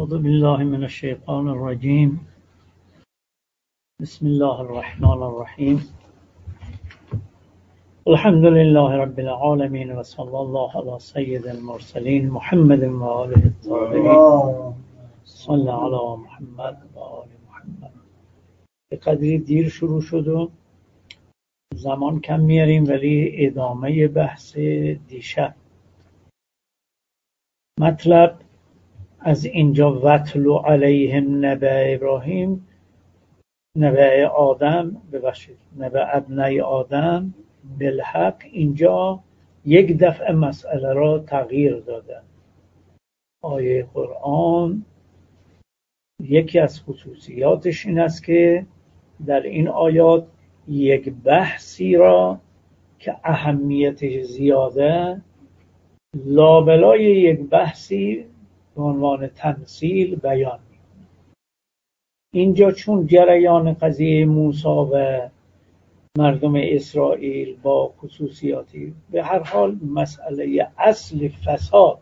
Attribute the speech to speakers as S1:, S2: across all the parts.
S1: أعوذ بالله من الشيطان الرجيم. بسم الله الرحمن الرحيم. الحمد لله رب العالمين وصلى الله على سيد المرسلين محمد وآله الطاهرين. صلى على محمد و آل محمد. به قدری دیر شروع شد و زمان کم میاریم، ولی ادامه بحث دیشب. مطلب از اینجا وَاتْلُ علیهم نبأ ابراهیم، نبأ آدم، ببخشید نبأ ابنای آدم بالحق، اینجا یک دفعه مسئله را تغییر دادن. آیه قرآن یکی از خصوصیاتش این است که در این آیات یک بحثی را که اهمیتش زیاده لابلای یک بحثی به عنوان تمثیل بیان می‌کنه. اینجا چون جریان قضیه موسی و مردم اسرائیل با خصوصیاتی، به هر حال مسئله اصل فساد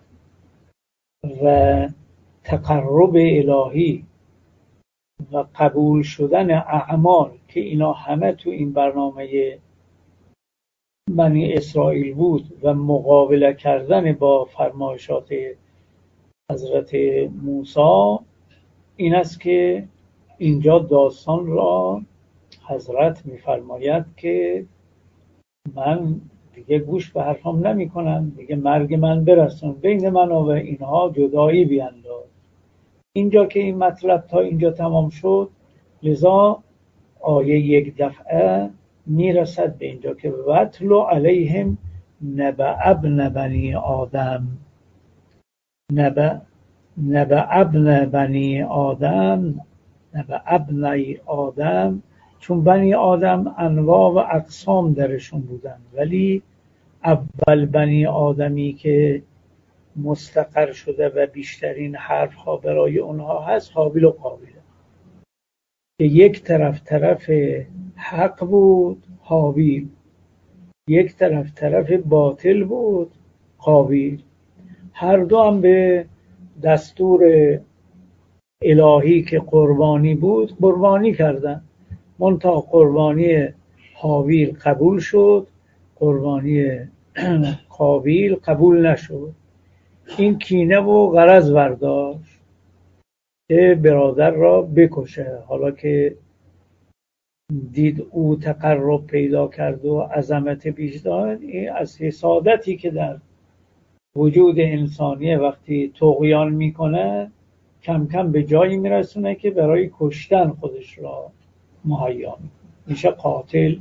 S1: و تقرب الهی و قبول شدن اعمال که اینا همه تو این برنامه بنی اسرائیل بود و مقابله کردن با فرمایشات حضرت موسی، این است که اینجا داستان را حضرت می‌فرماید که من دیگه گوش به حرفم نمی کنم، دیگه مرگ من برسون، بین من و اینها جدایی بینداز. اینجا که این مطلب تا اینجا تمام شد، لذا آیه یک دفعه میرسد به اینجا که وَاتْلُ علیهم نبأ ابن بنی آدم. نبأ ابن بنی آدم، نبأ ابنای آدم، چون بنی آدم انواع و اقسام درشون بودن، ولی اول بنی آدمی که مستقر شده و بیشترین حرف ها برای اونها هست هابیل و قابیل، که یک طرف حق بود هابیل، یک طرف باطل بود قابیل. هر دو هم به دستور الهی که قربانی بود قربانی کردن، منتها قربانی هابیل قبول شد، قربانی قابیل قبول نشد. این کینه و غرض برداشت که برادر را بکشه. حالا که دید او تقرب پیدا کرد و عظمت بیشتر، این از حسادتی که در وجود انسانی وقتی طغیان میکنه کم کم به جایی میرسونه که برای کشتن خودش را مهیا میشه قاتل.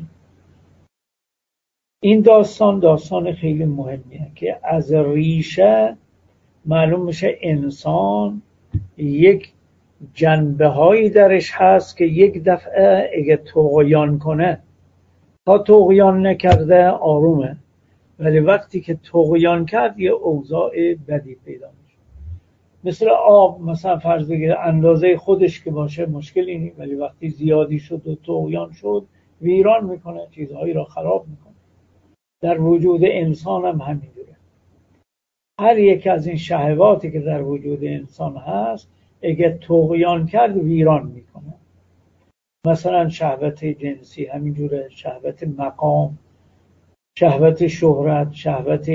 S1: این داستان خیلی مهمیه که از ریشه معلوم میشه انسان یک جنبه هایی درش هست که یک دفعه اگه طغیان کنه، تا طغیان نکرده آرومه، ولی وقتی که طغیان کرد یه اوضاع بدی پیدا میشه. مثل آب، مثلا فرض بگیر اندازه خودش که باشه مشکلی نیست، ولی وقتی زیادی شد و طغیان شد ویران میکنه، چیزهایی را خراب میکنه. در وجود انسان هم همینجوره. هر یک از این شهواتی که در وجود انسان هست اگه طغیان کرد ویران میکنه. مثلا شهوت جنسی همینجوره، شهوت مقام، شهوت شهرت، شهوت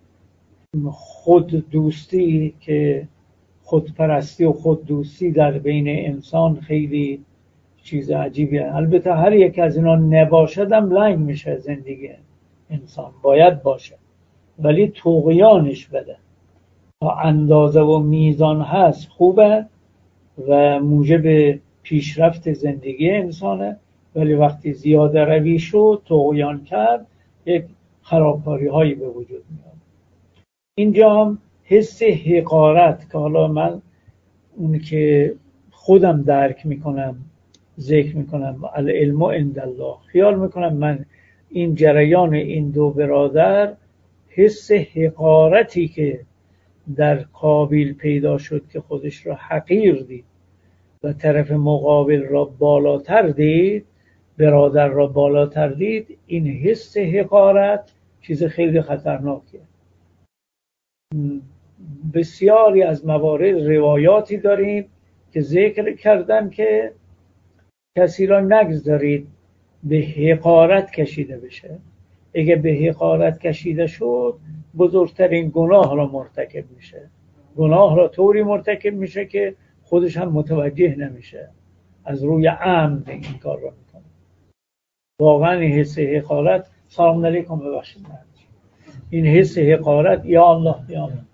S1: خود دوستی که خودپرستی و خود دوستی در بین انسان خیلی چیز عجیبیه. البته هر یک از اینا نباشد هم لنگ میشه زندگی انسان، باید باشه، ولی طغیانش بده. تا اندازه و میزان هست خوبه و موجب پیشرفت زندگی انسانه، ولی وقتی زیاده روی شد، طغیان کرد، یک خرابکاری هایی به وجود میاد. اینجا هم حس حقارت که حالا من اون که خودم درک میکنم ذکر میکنم العلم عند الله، خیال میکنم من این جریان این دو برادر، حس حقارتی که در قابیل پیدا شد که خودش را حقیر دید و طرف مقابل را بالاتر دید، برادر را بالاتر دید، این حس حقارت چیز خیلی خطرناکیه. بسیاری از موارد روایاتی داریم که ذکر کردن که کسی را نگذارید به حقارت کشیده بشه. اگه به حقارت کشیده شد بزرگترین گناه را مرتکب میشه. گناه را طوری مرتکب میشه که خودش هم متوجه نمیشه، از روی عمد این کار را میکنه. واقعا این حس حقارت، سلام علیکم، ببخشید، این حس حقارت، یا الله یا الله،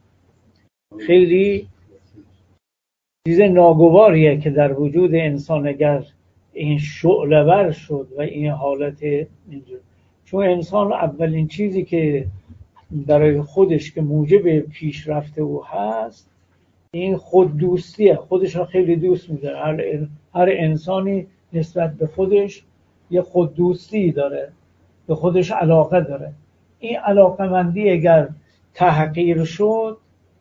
S1: خیلی چیز ناگواریه که در وجود انسان اگر این شعله ور شد و این حالت اینجور. چون انسان اولین چیزی که برای خودش که موجب پیشرفت او هست این خود دوستیه. خودش را خیلی دوست می‌داره. هر انسانی نسبت به خودش یه خود دوستی داره، به خودش علاقه داره. این علاقه‌مندی اگر تحقیر شد،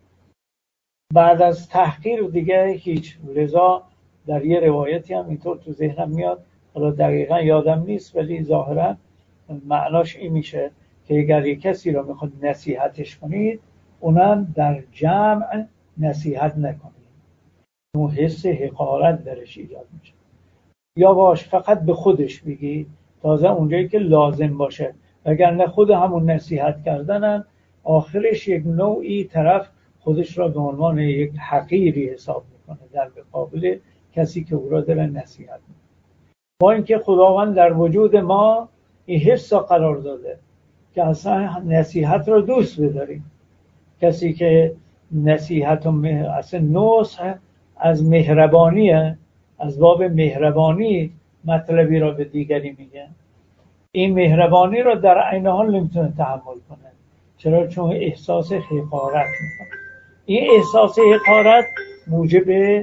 S1: بعد از تحقیر دیگه هیچ. لذا در یه روایتی هم اینطور تو ذهنم میاد، حالا دقیقا یادم نیست، ولی ظاهرا معناش این میشه که اگر یک کسی را میخواد نصیحتش کنید اونم در جمع نصیحت نکنید، اون حس حقارت درش ایجاد میشه. یا باش فقط به خودش بگی، تازه اونجایی که لازم باشه، وگرنه خود همون نصیحت کردنم آخرش یک نوعی طرف خودش را به عنوان یک حقیری حساب میکنه در مقابل کسی که او را داره نصیحت میکنه. با اینکه خداوند در وجود ما این حس را قرار داده که اصلا نصیحت را دوست بداریم. کسی که نصیحت اصلا نصح از مهربانیه، از باب مهربانی مطلبی را به دیگری میگه. این مهربانی را در عین حال نمیتونه تحمل کنه. چرا؟ چون احساس حقارت میکنه. این احساس حقارت موجب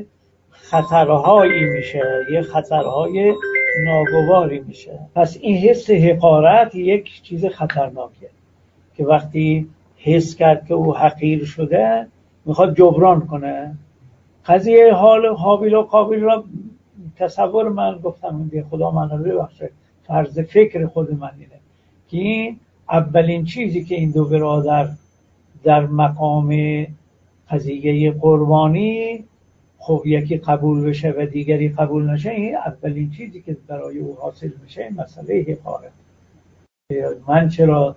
S1: خطرهایی میشه، یه خطرهای ناگواری میشه. پس این حس حقارت یک چیز خطرناکه که وقتی حس کرد که او حقیر شده میخواد جبران کنه. قضیه حال حابیل و قابیل را تصور من گفتم به خدا من رو ببخشه، فرض فکر خود من اینه که این اولین چیزی که این دو برادر در مقام قضیه قربانی، خب یکی قبول بشه و دیگری قبول نشه، این اولین چیزی که برای او حاصل میشه مسئله حقارت. من چرا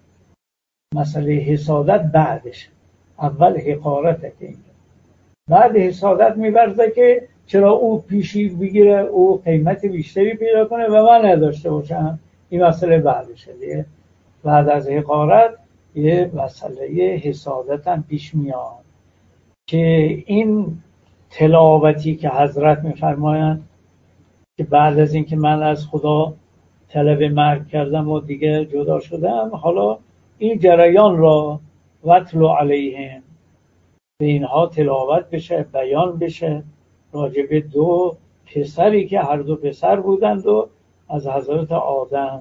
S1: مسئله حسادت بعدش، اول حقارته که اینجا، بعد حسادت می‌ورزه که چرا او پیشی بگیره، او قیمت بیشتری پیدا کنه و من نداشته باشم. این مسئله بعدشه دیگه. بعد از حقارت یه مسئله حسادت هم پیش میاد که این تلاوتی که حضرت می‌فرمایند که بعد از اینکه من از خدا طلب مرگ کردم و دیگه جدا شدم، حالا این جریان را وتلو علیهم، به اینها تلاوت بشه، بیان بشه راجع به دو پسری که هر دو پسر بودند و از حضرت آدم.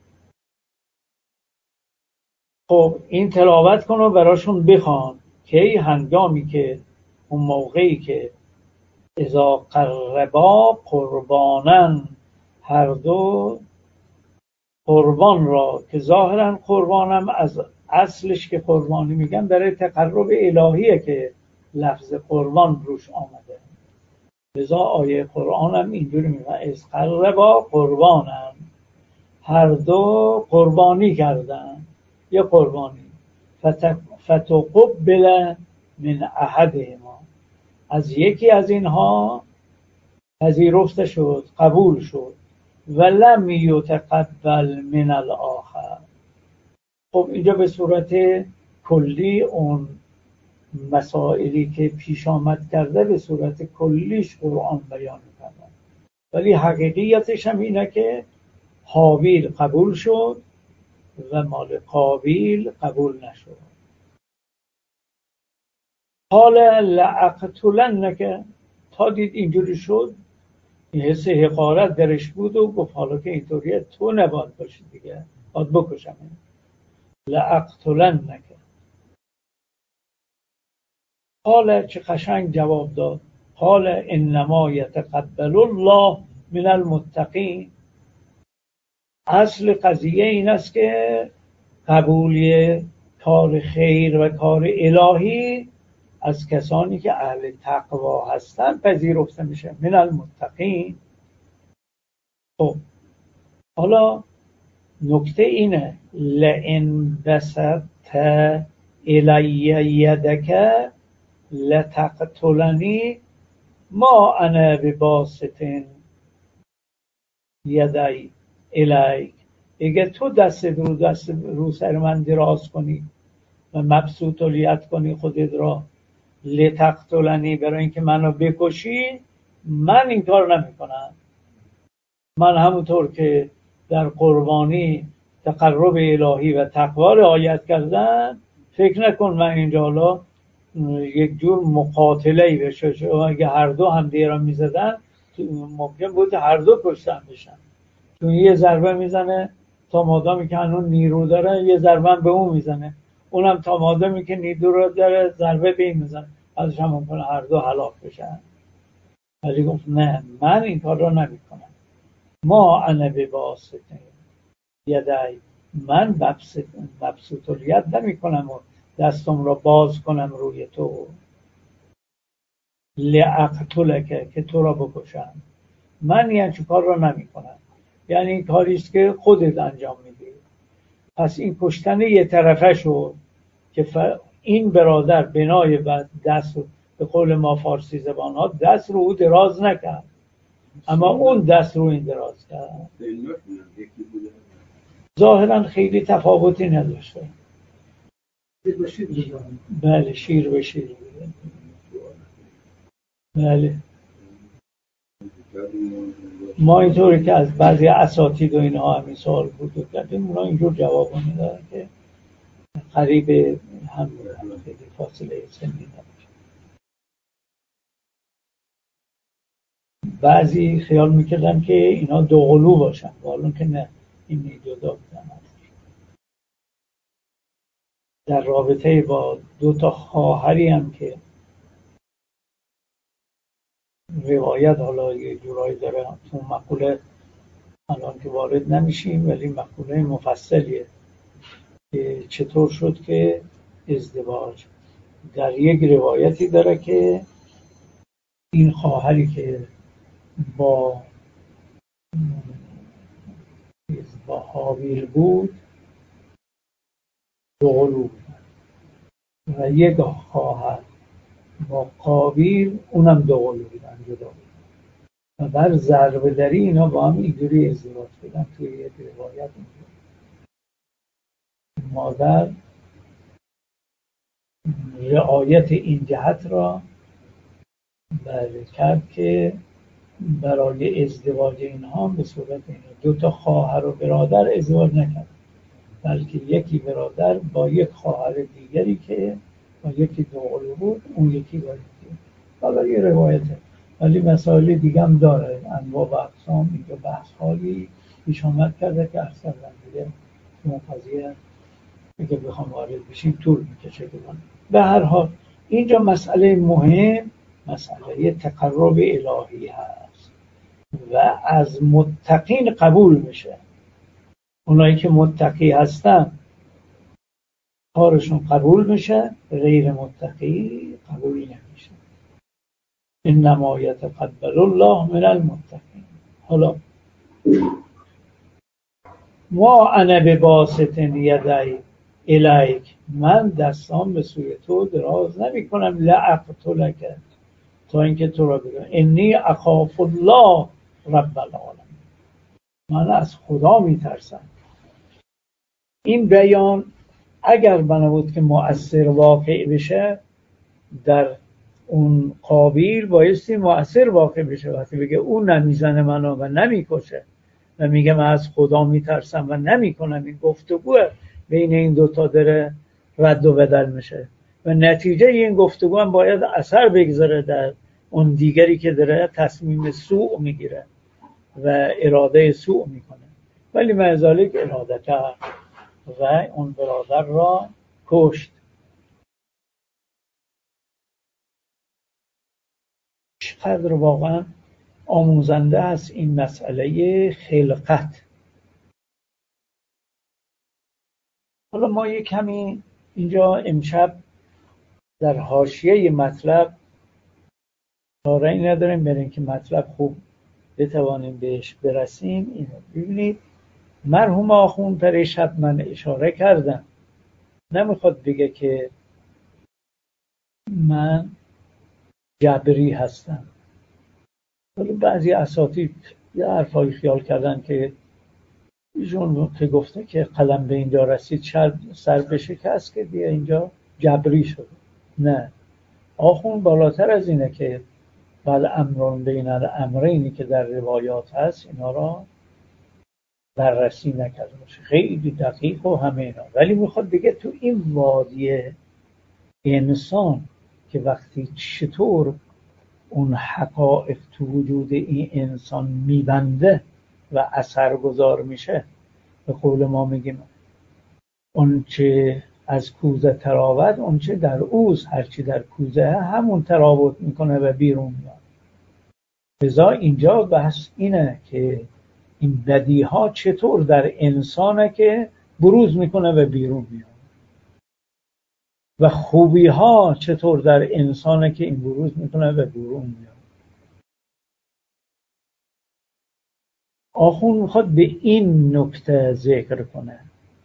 S1: خب این تلاوت کن و براشون بخوان که هنگامی که اون موقعی که اذا قربا قربانن، هر دو قربان را، که ظاهرا قربانم از اصلش که قربانی میگن برای تقرب الهیه که لفظ قربان روش آمده. لذا آیه قرآن هم اینجوری میگن از قربا قربانم، هر دو قربانی کردن یه قربانی. فتقبل من احدهما، از یکی از اینها پذیرفته شد، قبول شد، ولم یتقبل من الاخر. خب اینجا به صورت کلی اون مسائلی که پیش آمد کرده به صورت کلیش قرآن بیان کرده، ولی حقیقیتش هم اینه که حابیل قبول شد و مال قابیل قبول نشد. حالا لأقتلنک، تا دید اینجوری شد، این حس حقارت درش بود و گفت حالا که اینطوریه تو نباید باشی دیگه، باید بکشم. لأقتلنک. حالا چه قشنگ جواب داد، حالا انما یتقبل الله من المتقین. اصل قضیه این است که قبولی کار خیر و کار الهی از کسانی که اهل تقوا هستن پذیرفته میشه، من المتقین. خب حالا نکته اینه لئن بسطت الی یدک لتقتلنی ما انا بباسط یدی الیک. اگه تو دست رو سر من دراز کنی و مبسوط الیت کنی خودت را لتقتلنی، برای اینکه منو بکشی، من این کار نمی کنم. من همونطور که در قربانی تقرب الهی و تقوا رعایت کردن، فکر نکن من اینجا حالا یک جور مقاتله‌ای بشه. چون اگه هر دو هم دیگه را میزدن ممکن بود هر دو کشته بشن، چون یه ضربه میزنه تا مادامی که هنون نیرو داره یه ضربه به اون میزنه، اونم تا مادامی که نیرو داره ضربه به این میزنه، ازش هم ممکنه هر دو هلاک بشن. ولی گفت نه، من این کار را نمی کنم. ما انا بباسط یدی، من مبسوط الید نمی کنم و دستم را باز کنم روی تو، لاقتلک، که تو را بکشم. من یعنی چه کار را نمی کنم، یعنی این کاریست که خودت انجام میدی. پس این کشتن یه طرفه شد که این برادر بنای دست رو، به قول ما فارسی زبان ها، دست رو او دراز نکرد، اما اون دست رو این دراز کرد. ظاهرا خیلی تفاوتی نداشته. بله، شیر به شیر. بله، ما اینطوری که از بعضی اساتید و اینها همین سوال بود کردیم، اونا اینجور جواب میدادن که قریب هم خیلی فاصله سنی نداشت. بعضی خیال میکردن که اینا دوقلو باشن، حالا که نه، این جدا بودن. در رابطه با دو تا خواهری هم که روایت حالا یه جورایی داره، اون مقوله الان که وارد نمیشیم، ولی مقوله مفصلیه که چطور شد که ازدواج. در یک روایتی داره که این خواهری که با هابیل بود دوقلو بود و یک خواهر با قابیل اونم دوقلو بودن، جدا بود و بر ضربه دری اینا با هم اینجوری ازدواج کردن. توی یک روایت مادر رعایت این جهت را کرد که برای ازدواج اینها به صورت اینا دو تا خواهر و برادر ازدواج نکرد، بلکه یکی برادر با یک خواهر دیگری که با یکی دوقلو بود، اون یکی با یکی. حالا یه روایته، ولی مسائل دیگه هم داره، انواع و اقسام. اینجا بحث حالی پیش آمد کرده که اصلا دیگه اون قضیه اگه بخوام وارد بشیم طول میکشه. به هر حال اینجا مسئله مهم مسئله تقرب الهی هست و از متقین قبول میشه. اونایی که متقی هستن کارشون قبول میشه، غیر متقی قبول نمیشه. انما یتقبل الله من المتقین. حالا ما انا بباسط یدی الیک، من دستام به سوی تو دراز نمی کنم لاقتلک، تا اینکه تو را بگم انی اخاف الله رب العالمین، من از خدا میترسم. این بیان اگر بنا بود که مؤثر واقع بشه، در اون قابیل بایستی مؤثر واقع بشه وقتی بگه اون نمیزنه منو و نمیکشه و میگه من از خدا میترسم و نمیکنم. این گفتگو بین این دوتا داره رد و بدل میشه و نتیجه این گفتگو هم باید اثر بگذاره در اون دیگری که داره تصمیم سوء میگیره و اراده سوء میکنه. ولی معذالک اراده کرد و اون برادر را کشت. چقدر واقعا آموزنده است این مسئله خلقت. حالا ما یک کمی اینجا امشب در حاشیه مطلب چاره‌ای نداریم برای اینکه مطلب خوب بتوانیم بهش برسیم. اینو ببینید مرحوم آخوند پرش حتما اشاره کردن، نمیخواد بگه که من جبری هستم. ولی بعضی اساتید یه حرفایی خیال کردن که ایشون که گفته که قلم به اینجا رسید سر بشکست که دیگه اینجا جبری شده. نه، آخوند بالاتر از اینه که بل امرون بین الامرینی که در روایات هست اینا را بررسی نکرده باشه، خیلی دقیق و همه اینا. ولی میخواد بگه تو این وادی انسان که وقتی چطور اون حقایق تو وجود این انسان میبنده و اثرگذار میشه، به قول ما میگیم اون چه از کوزه تراود اون چه در اوست، هرچی در کوزه همون تراوت میکنه و بیرون میاد. لذا اینجا بحث اینه که این بدیها چطور در انسانه که بروز میکنه و بیرون میاد و خوبی ها چطور در انسانه که این بروز میکنه و بیرون میاد. آخوند میخواد به این نکته ذکر کنه.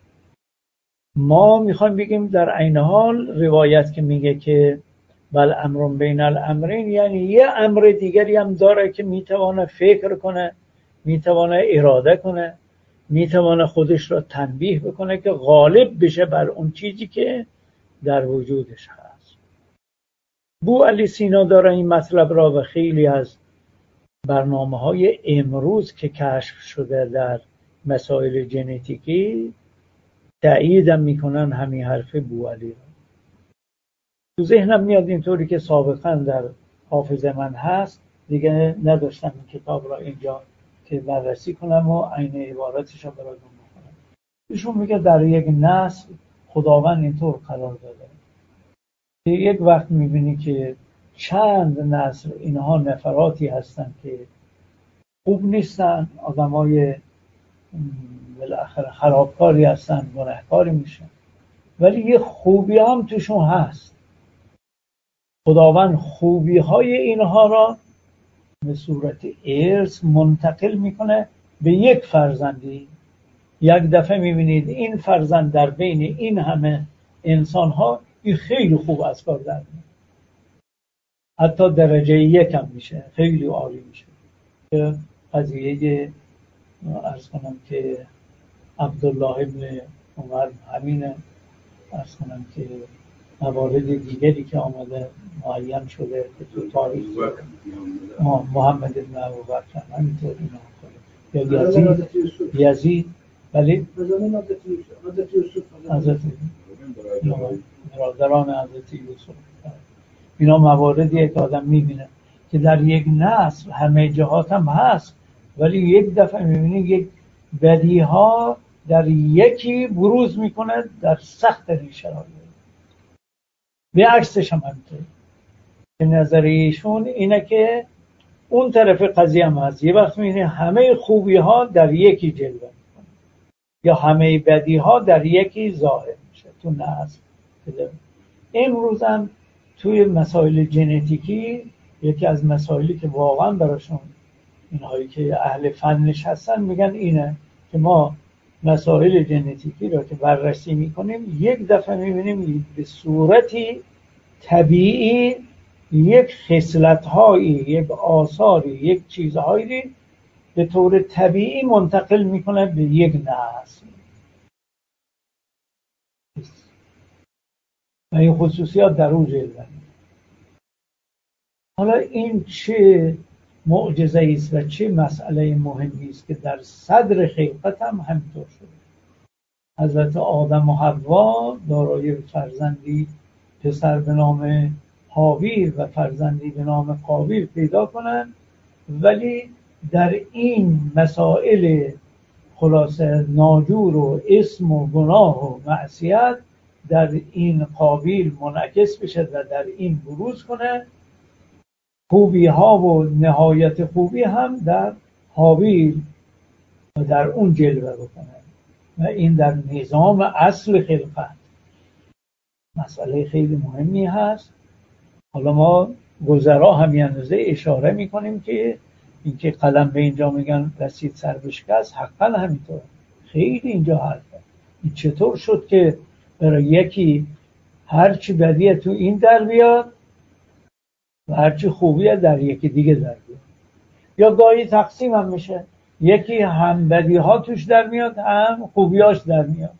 S1: ما میخوایم بگیم در عین حال روایت که میگه که بل امرون بین الامرین، یعنی یه امر دیگری هم داره که میتونه فکر کنه، میتونه اراده کنه، میتونه خودش را تنبیه بکنه که غالب بشه بر اون چیزی که در وجودش هست. بو علی سینا داره این مطلب را و خیلی از برنامه‌های امروز که کشف شده در مسائل ژنتیکی تأییدم میکنن همین حرف بو علی را. تو ذهنم میاد اینطوری که سابقا در حافظه من هست، دیگه نداشتم این کتاب را اینجا که بررسی کنم و عین عبارتش را براتون بکنم. ایشون میگه در یک نسل خداوند اینطور قرار داده که یک وقت میبینی که چند نسل اینها نفراتی هستن که خوب نیستن، آدمای بالاخره خرابکاری هستن، گناهکاری میشن، ولی یه خوبی هم توشون هست. خداوند خوبی های اینها را به صورت ارث منتقل میکنه به یک فرزندی. یک دفعه میبینید این فرزند در بین این همه انسان ها این خیلی خوب از کار در میاد، حتی درجه یک هم میشه، خیلی عالی میشه. که قضیه عرض کنم که عبدالله ابن عمر همینه، عرض کنم که موارد دیگری که آمده معین شده که تو تاریخ محمد ابن ابوبکر همینطور اینا کنه، یا یزید ولی حضرت برادران حضرت یوسف، اینا مواردیه که آدم میبینه که در یک نسل همه جهات هم هست، ولی یک دفعه میبینی یک بدیها در یکی بروز میکنه در سخت شرایط. به عکسش هم همینطور. به نظر ایشون اینه که اون طرف قضیه هم هست، یه وقت میبینی همه خوبی ها در یکی جلوه میکنه یا همه بدی ها در یکی ظاهر میشه تو نسل. امروز هم توی مسائل ژنتیکی یکی از مسائلی که واقعا براشون اینهایی که اهل فنش هستن میگن اینه که ما مسائل ژنتیکی را که بررسی میکنیم یک دفعه میبینیم به صورتی طبیعی یک خصلت‌هایی، یک آثاری، یک چیزهایی به طور طبیعی منتقل میکنه به یک نسل و این خصوصیات در اون جلوه. حالا این چه معجزه است و چه مسئله مهمی است که در صدر خلقت هم همینطور شده. حضرت آدم و حوا دارای فرزندی پسر به نام هابیل و فرزندی به نام قابیل پیدا کنند، ولی در این مسائل خلاصه ناجور و اسم و گناه و معصیت در این قابیل منعکس بشه و در این بروز کنه. خوبی ها و نهایت خوبی هم در هابیل و در اون جلوه بکنه و این در نظام اصل خلقت. مسئله خیلی مهمی هست. حالا ما گذرا هم یه اندازه اشاره میکنیم که اینکه قلم به اینجا میگن رسید سر به شکست، حقا همینطور. خیلی اینجا حرفه. این چطور شد که برای یکی هرچی بدیه تو این در بیاد و هرچی خوبیه در یکی دیگه در بیاد، یا گاهی تقسیم هم میشه، یکی هم بدی ها توش در میاد هم خوبیاش در میاد.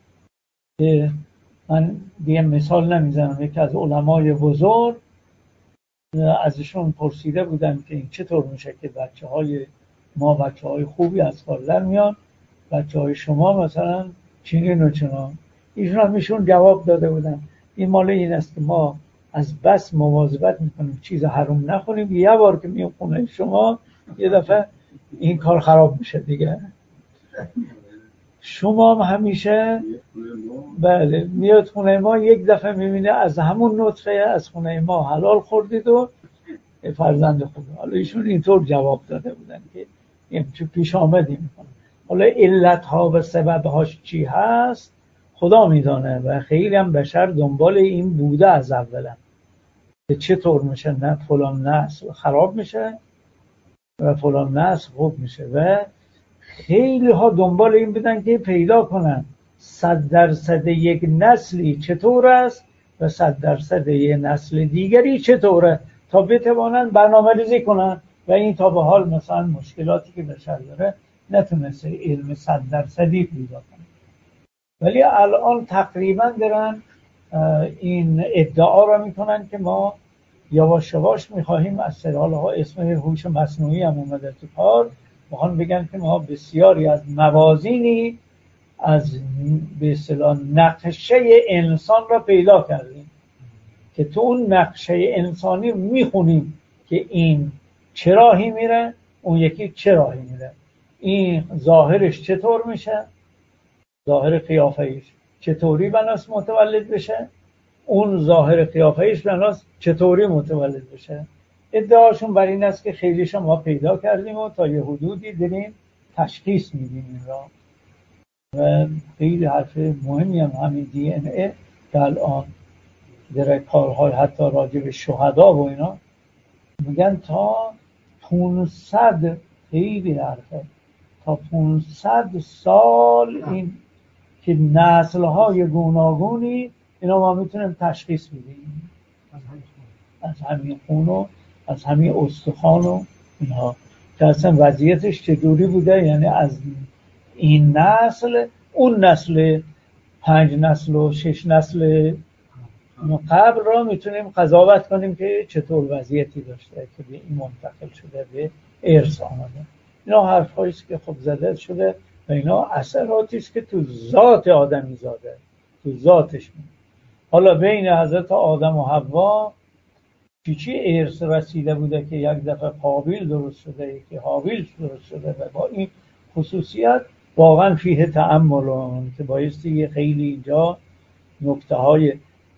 S1: من دیگه مثال نمیزنم، یکی از علمای بزرگ ازشون پرسیده بودن که این چطور میشه که بچه های ما بچه های خوبی از کار در میان، بچه های شما مثلا چنین و چنان. ایشون جواب داده بودن این مال این است که ما از بس مواظبت میکنیم چیز حرام نخوریم، یه بار که میام خونه شما یه دفعه این کار خراب میشه دیگه. شما هم همیشه بله میاد خونه ما یک دفعه میبینه از همون نطفه از خونه ما حلال خوردید و فرزند خوبه. حالا ایشون اینطور جواب داده بودن که این چه پیش آمدی میکنه. حالا علت ها و سبب هاش چی هست خدا میدانه و خیلی هم بشر دنبال این بوده از اولا که چطور میشه نه فلان نسل خراب میشه و فلان نسل خوب میشه و خیلی ها دنبال این بودن که پیدا کنن 100% یک نسلی چطور است و 100% یک نسل دیگری چطوره تا بتوانن برنامه‌ریزی کنن و این تا به حال مثلا مشکلاتی که بشر داره نتونسته علم 100% پیدا کنه. ولی الان تقریبا دارن این ادعا را میکنن که ما یواش یواش میخواهیم از سرحالها اسم هوش مصنوعی هم اومده تو کار، میخوان بگن که ما بسیاری از موازینی از به اصطلاح نقشه انسان را پیدا کردیم که تو اون نقشه انسانی میخونیم که این چه راهی میره اون یکی چه راهی میره، این ظاهرش چطور میشه، ظاهر قیافه‌اش چطوری بناس متولد بشه، اون ظاهر قیافه‌اش بناس چطوری متولد بشه. ادعاشون بر این است که خیلیش ما پیدا کردیم و تا یه حدودی داریم تشخیص میدیم این را و خیلی حرف مهمی هم همین دی ان ای که الان در کارهای حتی راجع به شهدا و اینا میگن تا 500 خیلی حرفه تا 500 سال این که نسل‌های گوناگونی اینا ما میتونیم تشخیص بدیم از همین خون و از همین استخوان و اینها که اصلا وضعیتش چطوری بوده، یعنی از این نسل اون نسل 5 نسل و 6 نسل قبل را میتونیم قضاوت کنیم که چطور وضعیتی داشته که به این منتقل شده به ارث آمده. اینا حرفایی است که خب زده شده و اینا اثراتی است که تو ذات آدمی زاده، تو ذاتش میده. حالا بین حضرت آدم و حوا چی ارث رسیده بوده که یک دفعه قابیل درست شده یکی حابیل درست شده و با این خصوصیت واقعا فیه تأملون که بایستی خیلی اینجا نکته های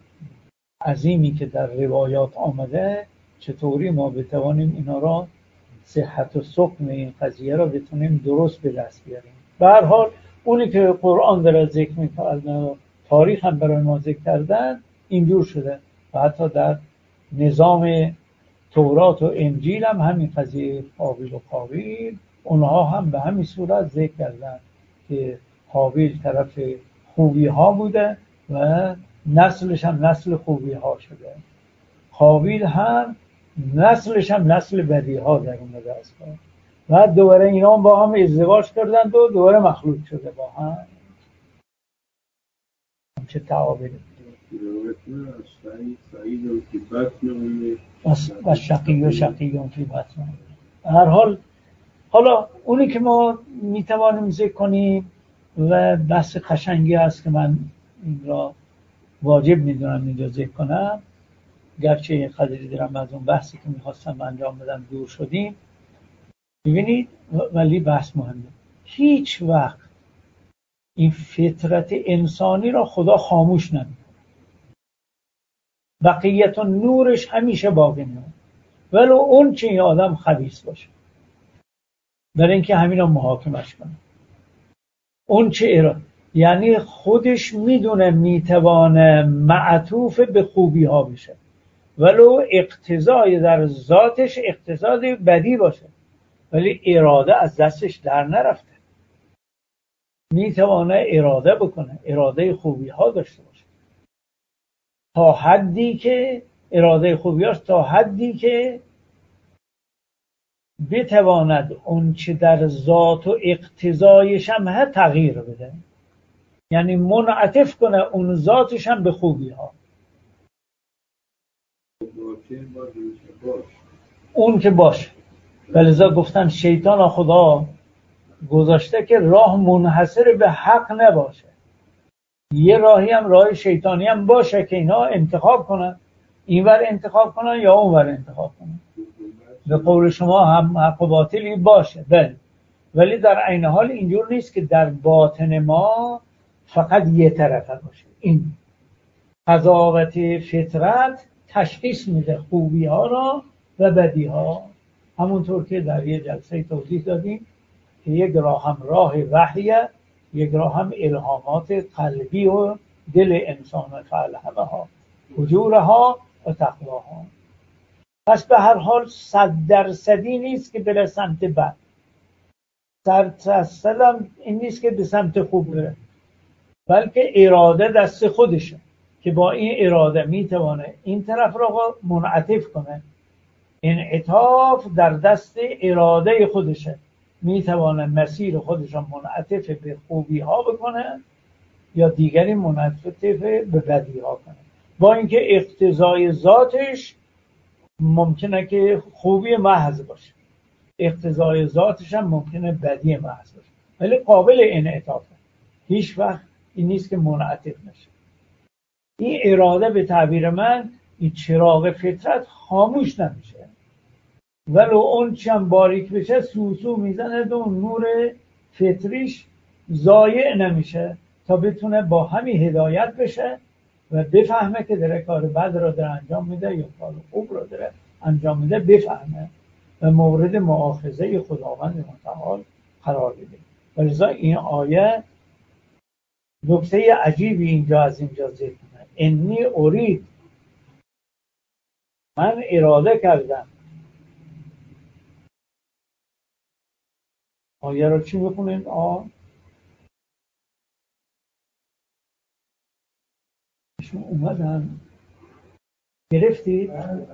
S1: عظیمی که در روایات آمده چطوری ما بتوانیم اینا را صحت و سقم این قضیه را بتونیم درست به دست بیاریم. به هر حال اونی که قرآن داره ذکر می‌کنه تاریخ هم برای ما ذکر کردن اینجور شده و حتی در نظام تورات و انجیل هم همین قضیه حابیل و قابیل اونها هم به همین صورت ذکر کردن که حابیل طرف خوبی ها بوده و نسلش هم نسل خوبی ها شده، قابیل هم نسلش هم نسل بدی ها در اومده است و دوباره اینا با هم ازدواج کردن و دوباره مخلوط شده با هم. چه تعابیری و شقی فی بطن. هر حال حالا اونی که ما میتوانیم ذکر کنیم و بحث قشنگی هست که من این را واجب میدونم اینجا ذکر کنم، گرچه یه قدری دارم از اون بحثی که میخواستم انجام بدم دور شدیم. ببینید ولی بحث مهمه، هیچ وقت این فطرت انسانی را خدا خاموش نمی‌کنه، بقیت و نورش همیشه باقی میمونه ولو اون چه این آدم خبیث باشه، برای اینکه همین رو محاکمش کنه. اون چه یعنی خودش میدونه میتوانه معطوف به خوبی ها بشه، ولو اقتضای در ذاتش اقتضای بدی باشه، ولی اراده از دستش در نرفته، میتوانه اراده بکنه، اراده خوبی ها داشته باشه، تا حدی که اراده خوبی هاست تا حدی که بتواند اون چه در ذات و اقتضایش هم هست تغییر بده، یعنی منعطف کنه اون ذاتش هم به خوبی ها. اون که باشه. ولذا گفتن شیطان خدا گذاشته که راه منحصر به حق نباشه، یه راهی هم راه شیطانی هم باشه که اینا انتخاب کنن، اینور انتخاب کنن یا اونور انتخاب کنن. به قول شما هم حق و باطلی باشه، بله، ولی در عین حال اینجور نیست که در باطن ما فقط یه طرفه باشه. این قضاوت فطرت تشخیص میده خوبی ها را و بدی ها، همونطور که در یه جلسه توضیح دادیم که یک راه هم راه وحیه، یک راه هم الهامات قلبی و دل انسان فالهمه ها فجورها و تقواها. پس به هر حال 100% نیست که بره سمت بد، 100% هم این نیست که به سمت خوب بره، بلکه اراده دست خودشه که با این اراده میتونه این طرف را منعطف کنه. انعطاف در دست اراده خودشه، میتونه مسیر خودش را منعطف به خوبی ها بکنه یا دیگری منعطف به بدی ها کنه، با اینکه اقتضای ذاتش ممکنه که خوبی محض باشه، اقتضای ذاتش هم ممکنه بدی محض باشه، ولی قابل انعطافه، هیچ وقت این نیست که منعطف نشه. این اراده به تعبیر من این چراغ فطرت خاموش نمیشه، ولو اون چم باریک بشه سوسو میزنه و نور فطریش ضایع نمیشه تا بتونه با همین هدایت بشه و بفهمه که داره کار بد را داره انجام میده یا کار خوب را داره انجام میده، بفهمه و مورد مؤاخذه خداوند متعال قرار بده. ولذا این آیه نکته عجیبی اینجا از اینجا ذکر کنه، انی ارید، من اراده کردم. آیه رو چی بخونیم؟ شما اومدن گرفتید؟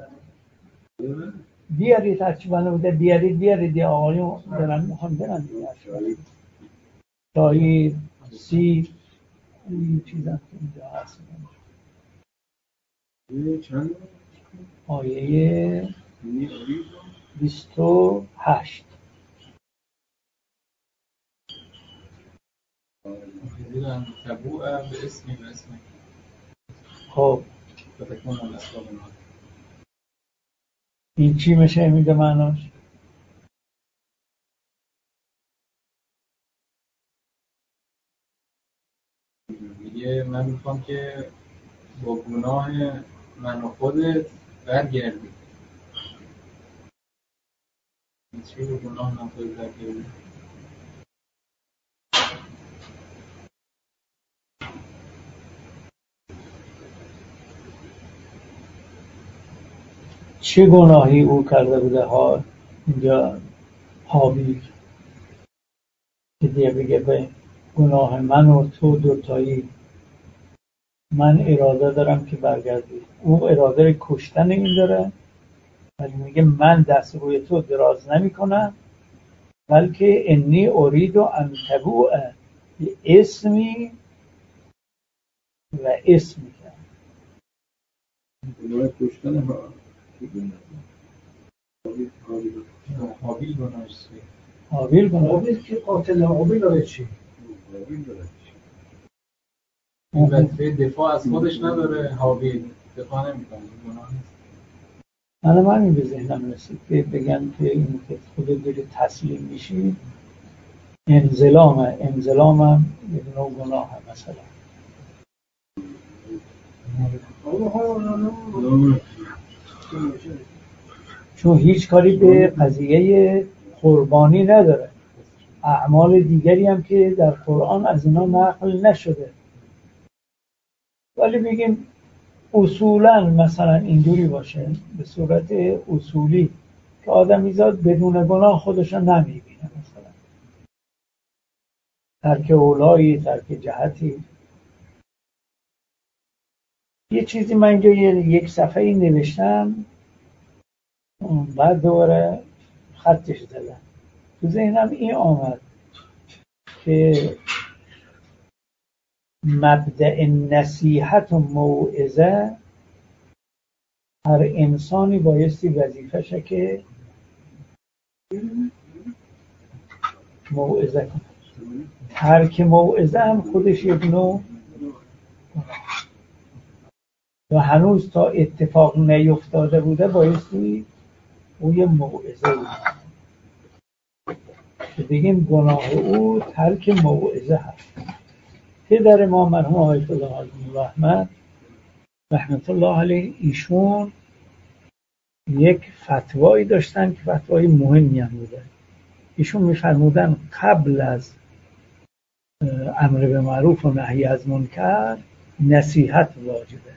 S1: بیارید هرچی بنا بوده بیارید یه آقایون دارن میخوان برن چایی سیر این چیزا که اینجا هست. آیه 28
S2: تبوء به اسمی
S1: خب این چی میشه میده معناش؟
S2: میگه من میخوام که با گناه من و خودت برگردی. چی با گناه من خودت برگردی؟
S1: چه گناهی او کرده بوده ها اینجا حابیل که دیگه بگه به گناه من و تو دوتایی من اراده دارم که برگردی. او اراده کشتن این داره، ولی میگه من دست روی تو دراز نمی کنم، بلکه انی ارید و ان تبوء اسمی و اسمی کرد.
S3: گناه کشتن
S2: حابیل گناهش چیه؟
S1: حابیل گناه
S4: حابیل که قاتل حابیل داره چی؟
S2: این وظیفه دفاع از خودش نداره، حابیل دفاع نمی‌کنه، گناه نیست.
S1: من این به ذهنم رسید که بگن که این که خودت داری تسلیم میشی انزلامم یک نوع گناه هم مثلا، چون هیچ کاری به قضیه قربانی نداره. اعمال دیگری هم که در قرآن از اینا نقل نشده، ولی بگیم اصولا مثلا اینجوری باشه به صورت اصولی که آدمیزاد بدون گناه خودشو نمیبینه، مثلا ترک اولایی، ترک جهتی. یه چیزی من اینجا یک صفحه نوشتم، بعد دوباره خطش زدم، تو ذهنم این آمد که مبدأ نصیحت و موعظه هر انسانی بایستی وظیفشه که موعظه کنه. ترک موعظه هم خودش یک نوع و هنوز تا اتفاق نیفتاده بوده بایستی او یه موعظه که بگیم گناه او ترک موعظه هست. پدر ما مرحوم آیت الله علیه رحمت رحمت الله علیه، ایشون یک فتوایی داشتن که فتوای مهمی هم بوده. ایشون می‌فرمودن قبل از امر به معروف و نهی از منکر نصیحت واجبه.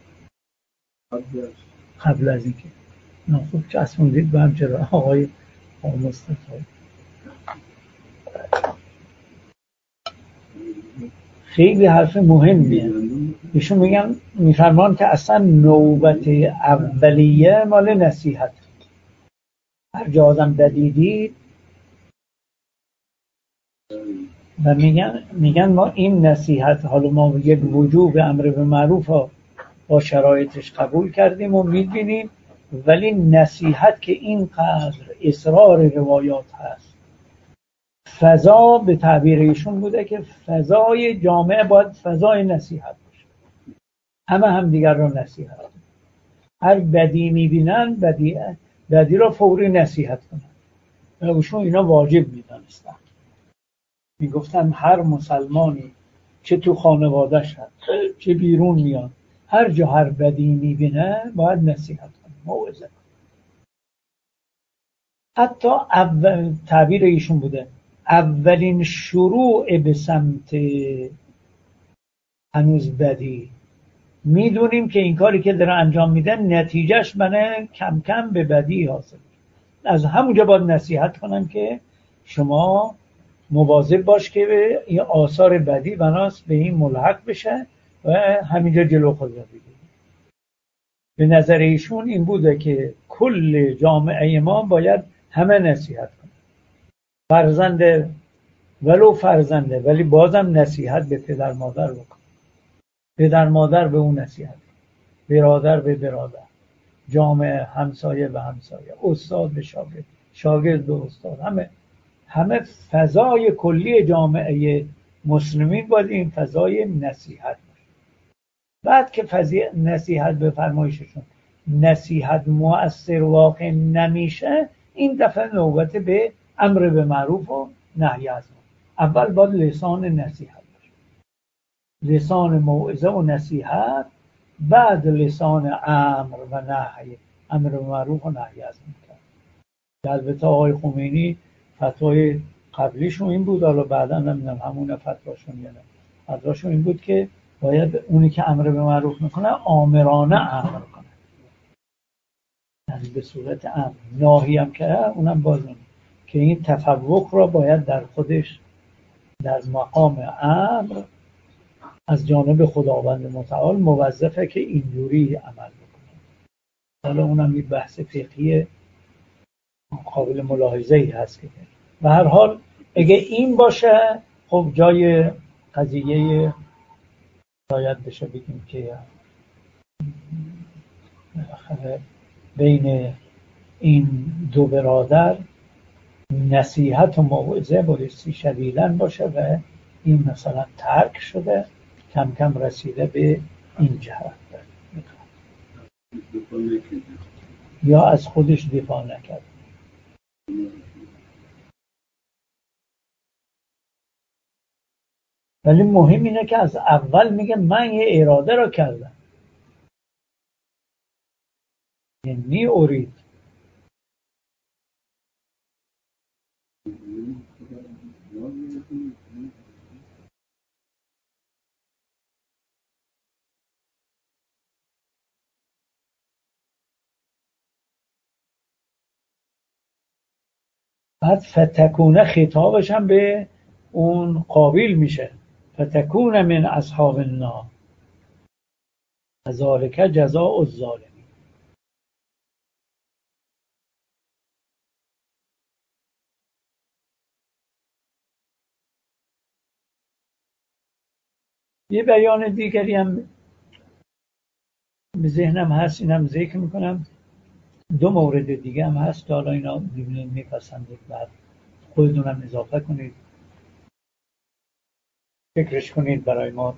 S1: قبل از اینکه خوب چسبوندید به هم، چرا آقای مصطفی خیلی حرف مهمیه. ایشون میفرمان که اصلا نوبت اولیه مال نصیحت. هر جا آدم بدیدید و میگن ما این نصیحت، حالا ما یک وجوب امر به معروف با شرایطش قبول کردیم و میبینیم، ولی نصیحت که اینقدر اصرار روایات هست، فضا به تعبیر ایشون بوده که فضای جامعه باید فضای نصیحت باشه، همه هم دیگر رو نصیحت کنن. هر بدی میبینن بدی رو فوری نصیحت کنن. ایشون اینا واجب میدانستن، میگفتن هر مسلمانی چه تو خانواده‌اش هست چه بیرون میاد، هر جا هر بدی میبینه باید نصیحت کنه، موعظه کنه. حتی تعبیر ایشون بوده اولین شروع به سمت هنوز بدی، میدونیم که این کاری که داره انجام میده نتیجهش منه کم کم به بدی حاصل، از همونجا باید نصیحت کنم که شما مواظب باش که این آثار بدی بناست به این ملحق بشه و همینجا جلو خود رو بگیریم. به نظر ایشون این بوده که کل جامعه ما باید همه نصیحت کنه، فرزنده ولی بازم نصیحت به پدر مادر بکن، پدر مادر به اون نصیحت، برادر به برادر، جامعه، همسایه به همسایه، استاد به شاگرد، شاگرد به استاد، همه فضای کلی جامعه مسلمین باید این فضای نصیحت باشه. بعد که نصیحت به فرمایششون نصیحت مؤثر واقع نمیشه، این دفعه نوبت به امر به معروف و نهی از منکر. اول باید لسان نصیحت باشه، لسان موعظه و نصیحت، بعد لسان امر و نهی، امر به معروف و نهی از منکر. البته آقای خمینی فتوای قبلیشون این بود، حالا بعدا نمیدونم همون فتواشون یا نه، فتواشون این بود که باید اونی که امر به معروف میکنه آمرانه امر کنه، یعنی به صورت امر. ناهی هم که اونم بازم که این تفوق را باید در خودش در مقام امر از جانب خداوند متعال موظفه که اینجوری عمل بکنه. حالا اونم یه بحث فقهی قابل ملاحظه‌ای هست که به هر حال اگه این باشه خب جای قضیه باید بشه بگیم که بین این دو برادر نصیحت و موعظه بایستی شدیدن باشه و این مثلا ترک شده، کم کم رسیده به این جهت یا از خودش دفاع نکرد. ولی مهم اینه که از اول میگه من یه اراده رو کردم، یعنی ارید. بعد فتکونه خطابش هم به اون قابیل میشه، فتکونه من اصحاب النار ذالک جزاء الظالمین. یه بیان دیگری هم به ذهنم هست، اینم ذکر میکنم. دو مورد دیگه هم هست، حالا اینا میپسندید بعد خودتونم اضافه کنید، فکرش کنید، برای ما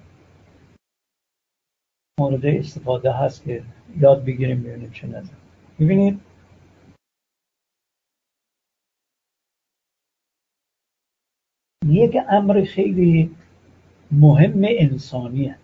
S1: مورد استفاده هست که یاد بگیریم ببینیم چه نظر. ببینید یک امر خیلی مهم انسانیه،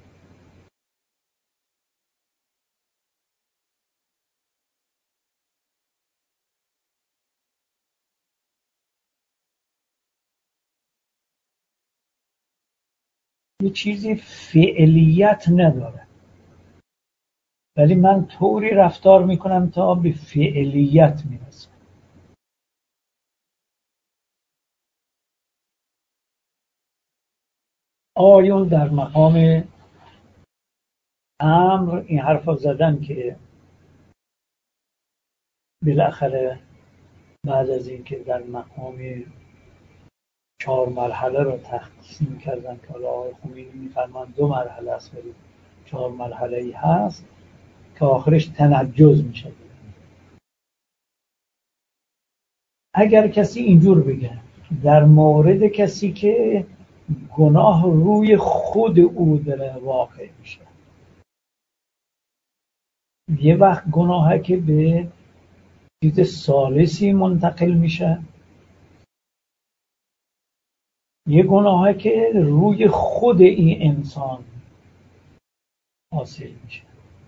S1: یه چیزی فعلیت نداره ولی من طوری رفتار میکنم تا به فعلیت میرسم. آیون در مقام امر این حرفا زدن که بالاخره بعد از اینکه در مقام 4 مرحله رو تقسیم کردن که حالا آقای خمینی میفرمان 2 مرحله است ولی 4 مرحله ای هست که آخرش تنجز میشه. اگر کسی اینجور بگه در مورد کسی که گناه روی خود او داره واقع میشه، یه وقت گناهه که به چیز ثالثی منتقل میشه، یه گناهه که روی خود این انسان حاصل میشه.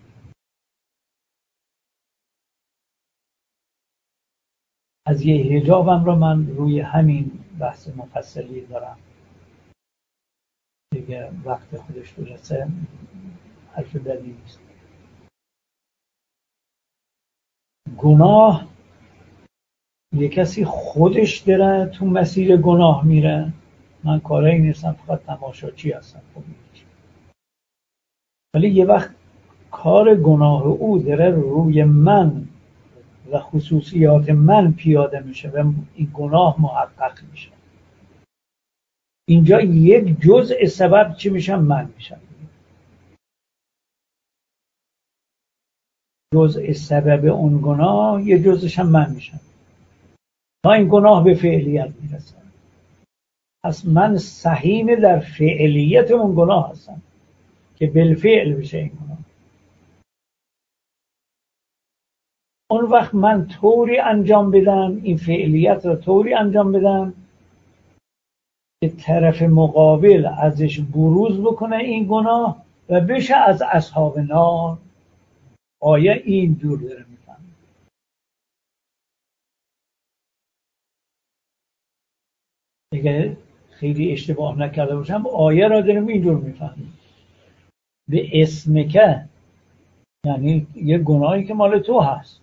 S1: از یه حجابم رو من روی همین بحث مفصلی دارم دیگه، وقت خودش برسه حرف بدی نیست. گناه یه کسی خودش داره تو مسیر گناه میره، من کارایی نیستم فقط تماشاچی هستم، خب ولی یه وقت کار گناه او داره روی من و خصوصیات من پیاده میشه و این گناه محقق میشه. اینجا یک جزء سبب چی میشم؟ من میشم. جزء سبب اون گناه یه جزءش هم من میشم تا این گناه به فعلیت میرسه. پس من سهیم در فعلیت اون گناه هستم که بالفعل بشه این گناه. اون وقت من طوری انجام بدم، این فعلیت رو طوری انجام بدم که طرف مقابل ازش بروز بکنه این گناه و بشه از اصحاب نار. آیه این جور داره میفهمه. اگه خیلی اشتباه نکرده باشم آیه را داریم اینجور میفهمیم. به اسمکه یعنی یه گناهی که مال تو هست.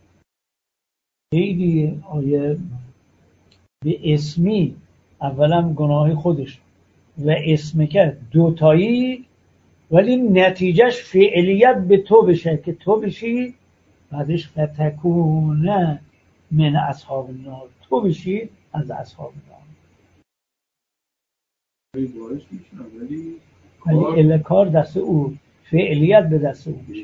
S1: خیلی آیه به اسمی اولا گناه خودش و اسمکه دوتایی، ولی نتیجهش فعلیت به تو بشه که تو بشی بعدش فتکونه من اصحاب النار، تو بشی از اصحاب النار. ولی کار دست او، فعلیت به دست او بشه.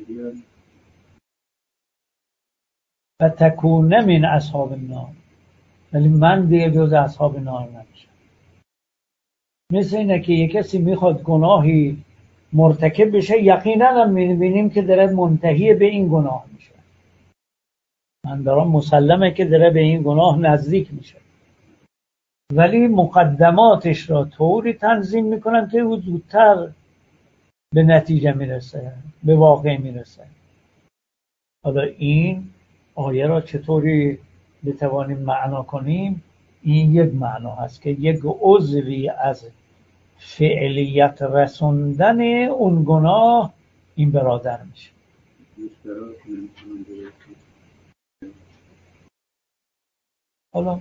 S1: فتکونه من اصحاب النار، ولی من دیگه جز اصحاب نار نمیشم. مثل اینه که یک کسی میخواد گناهی مرتکب بشه، یقینا هم میبینیم که داره منتهی به این گناه میشه. من دارم مسلمه که داره به این گناه نزدیک میشه، ولی مقدماتش را طوری تنظیم میکنن که او زودتر به نتیجه میرسه، به واقع میرسه. حالا این آیه را چطوری بتوانیم معنا کنیم؟ این یک معنا هست که یک عضوی از فعلیت رسوندن اون گناه این برادر میشه. حالا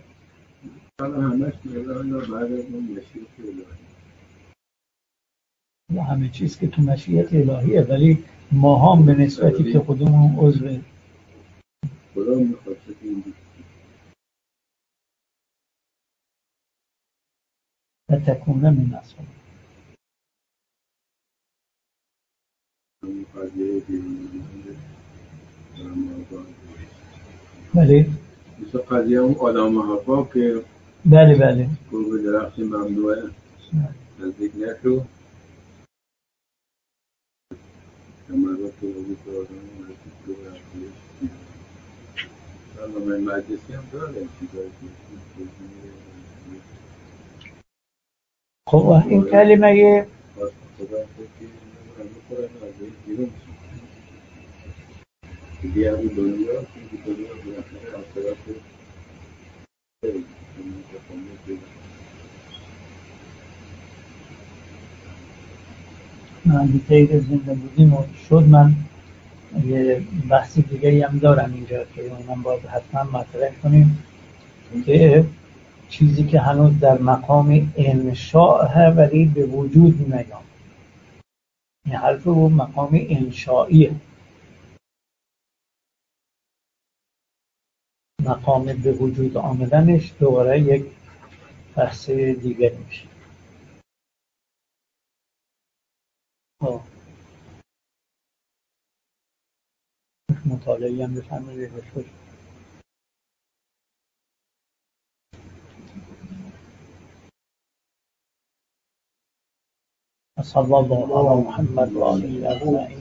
S1: همه چیز که تو مشیت الهیه، ولی ما هم به نسبتی که خودمون عضو
S3: خدا میخواد که
S1: تکونه من اصلا بله
S3: مثل قضیه اون آدم حوا که
S1: بله
S3: گفت درخت ممنوعه نزدیک نشو مرد تو بودی که آدم نزدیک تو رفتی حالا من مجلسی هم داره چیزایی که
S1: خب این کلمه
S3: خدا که خورن از بیرون دیگه از دنیا که دنیا بالاخره آخرت
S1: من دیگه زنده بودیم و شد. من یه بحث دیگه هم دارم اینجا که اونم باید حتما مطرح کنیم که چیزی که هنوز در مقام انشاء ولی به وجود نیام. این حرف رو مقام انشائیه، مقام به وجود آمدنش دوباره یک بحث دیگر میشه. مطالعه هم بفرمایید. صلی الله علی محمد و آله اجمعین.